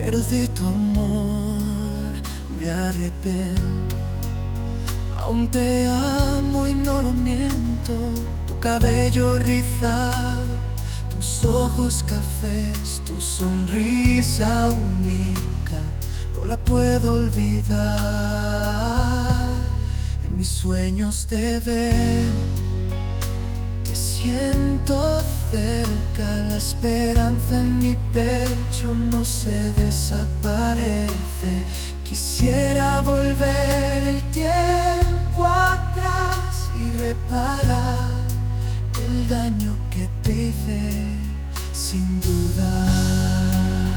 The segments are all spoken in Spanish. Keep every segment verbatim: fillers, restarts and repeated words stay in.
pero de tu amor me arrepiento. Aún te amo y no lo miento. Tu cabello rizado, tus ojos cafés, tu sonrisa única, no la puedo olvidar. En mis sueños te veo, te siento cerca, la esperanza en mi pecho no se desaparece. Quisiera volver el tiempo atrás y reparar el daño que te hice sin dudar.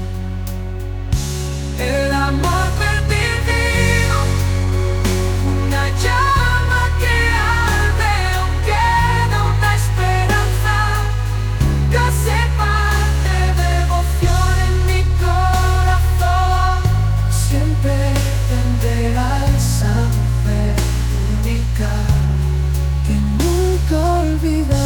El amor perdido, una llama que arde, aún queda una esperanza que hace parte, devoción en mi corazón. Siempre tendré esa mujer única que nunca olvidaré.